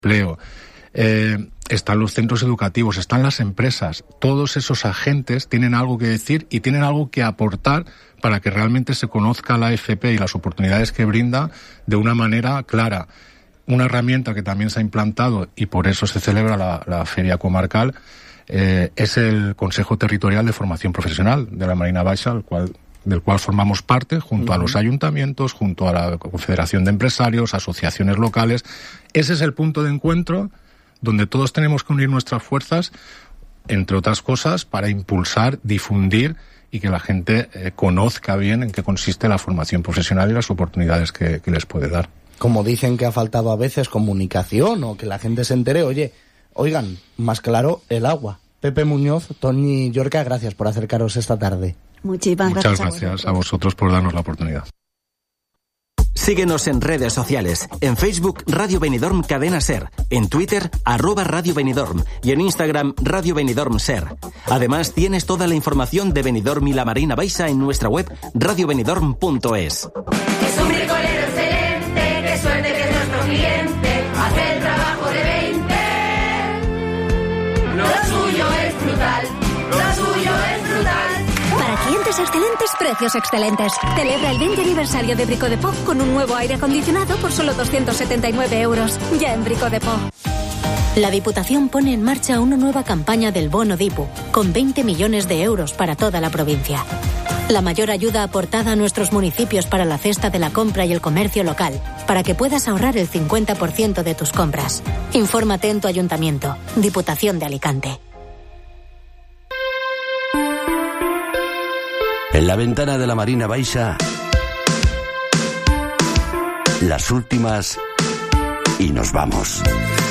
empleo, están los centros educativos, están las empresas. Todos esos agentes tienen algo que decir y tienen algo que aportar para que realmente se conozca la AFP y las oportunidades que brinda de una manera clara. Una herramienta que también se ha implantado, y por eso se celebra la Feria Comarcal, es el Consejo Territorial de Formación Profesional de la Marina Baixa, del cual formamos parte, junto a los ayuntamientos, junto a la Confederación de Empresarios, asociaciones locales. Ese es el punto de encuentro donde todos tenemos que unir nuestras fuerzas, entre otras cosas, para impulsar, difundir y que la gente conozca bien en qué consiste la formación profesional y las oportunidades que les puede dar. Como dicen que ha faltado a veces comunicación o que la gente se entere, oigan, más claro, el agua. Pepe Muñoz, Toñi Llorca, gracias por acercaros esta tarde. Muchas gracias a vosotros por darnos la oportunidad. Síguenos en redes sociales. En Facebook, Radio Benidorm Cadena Ser. En Twitter, @Radio Benidorm. Y en Instagram, Radio Benidorm Ser. Además, tienes toda la información de Benidorm y la Marina Baixa en nuestra web, radiobenidorm.es. Es un bricolero excelente, qué suerte que es nuestro cliente. Hace el trabajo de 20. Lo suyo es brutal. Lo suyo es brutal. Para clientes excelentes, precios excelentes. Celebra el 20 aniversario de Brico Dépôt con un nuevo aire acondicionado por solo 279 euros. Ya en Brico Dépôt. La Diputación pone en marcha una nueva campaña del Bono Dipu, con 20 millones de euros para toda la provincia. La mayor ayuda aportada a nuestros municipios para la cesta de la compra y el comercio local, para que puedas ahorrar el 50% de tus compras. Infórmate en tu ayuntamiento. Diputación de Alicante. En la ventana de la Marina Baixa, las últimas y nos vamos.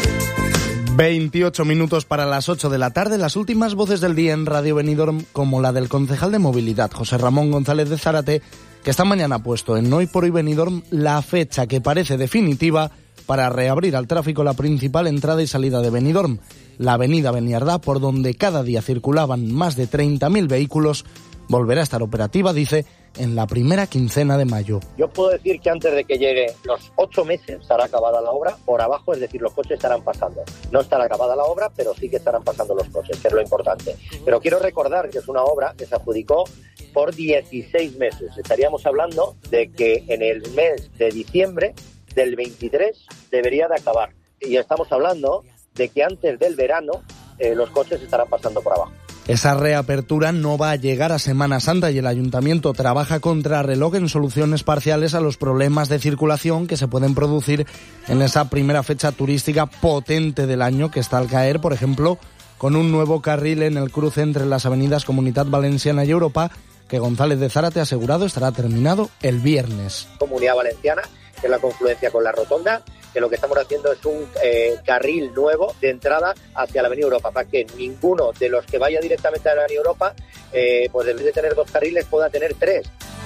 28 minutos para las 8 de la tarde, las últimas voces del día en Radio Benidorm, como la del concejal de Movilidad, José Ramón González de Zárate, que esta mañana ha puesto en Hoy por Hoy Benidorm la fecha que parece definitiva para reabrir al tráfico la principal entrada y salida de Benidorm, la avenida Beniardá, por donde cada día circulaban más de 30.000 vehículos, volverá a estar operativa, dice, en la primera quincena de mayo. Yo puedo decir que antes de que llegue los 8 meses estará acabada la obra por abajo, es decir, los coches estarán pasando. No estará acabada la obra, pero sí que estarán pasando los coches, que es lo importante. Pero quiero recordar que es una obra que se adjudicó por 16 meses. Estaríamos hablando de que en el mes de diciembre del 23 debería de acabar. Y estamos hablando de que antes del verano los coches estarán pasando por abajo. Esa reapertura no va a llegar a Semana Santa y el Ayuntamiento trabaja contra reloj en soluciones parciales a los problemas de circulación que se pueden producir en esa primera fecha turística potente del año que está al caer, por ejemplo, con un nuevo carril en el cruce entre las avenidas Comunitat Valenciana y Europa, que González de Zárate ha asegurado estará terminado el viernes. Comunidad Valenciana, que es la confluencia con la Rotonda, que lo que estamos haciendo es un carril nuevo de entrada hacia la Avenida Europa, para que ninguno de los que vaya directamente a la Avenida Europa, pues en vez de tener 2 carriles, pueda tener 3.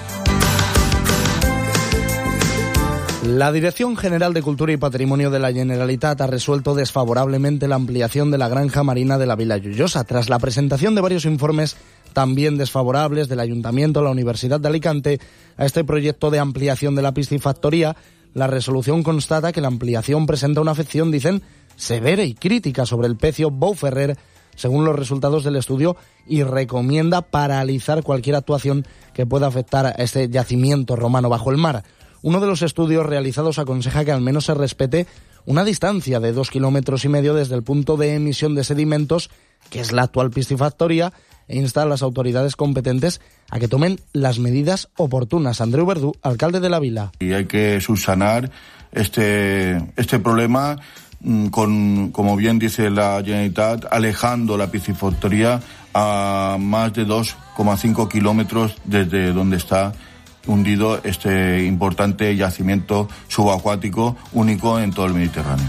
La Dirección General de Cultura y Patrimonio de la Generalitat ha resuelto desfavorablemente la ampliación de la granja marina de la Vila Lloyosa, tras la presentación de varios informes también desfavorables del Ayuntamiento, la Universidad de Alicante, a este proyecto de ampliación de la piscifactoría. La resolución constata que la ampliación presenta una afección, dicen, severa y crítica sobre el pecio Bou Ferrer, según los resultados del estudio, y recomienda paralizar cualquier actuación que pueda afectar a este yacimiento romano bajo el mar. Uno de los estudios realizados aconseja que al menos se respete una distancia de 2,5 kilómetros desde el punto de emisión de sedimentos, que es la actual piscifactoría, e insta a las autoridades competentes a que tomen las medidas oportunas. Andreu Verdú, alcalde de la Vila. Y hay que subsanar este problema con, como bien dice la Generalitat, alejando la piscifactoría a más de 2,5 kilómetros desde donde está hundido este importante yacimiento subacuático único en todo el Mediterráneo.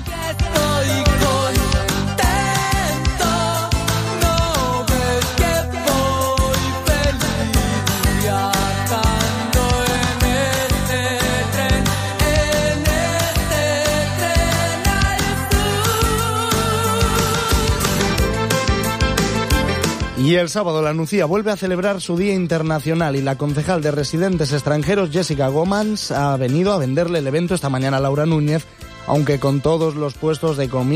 Y el sábado la Nucía vuelve a celebrar su Día Internacional y la concejal de Residentes Extranjeros, Jessica Gómez, ha venido a venderle el evento esta mañana a Laura Núñez aunque con todos los puestos de comida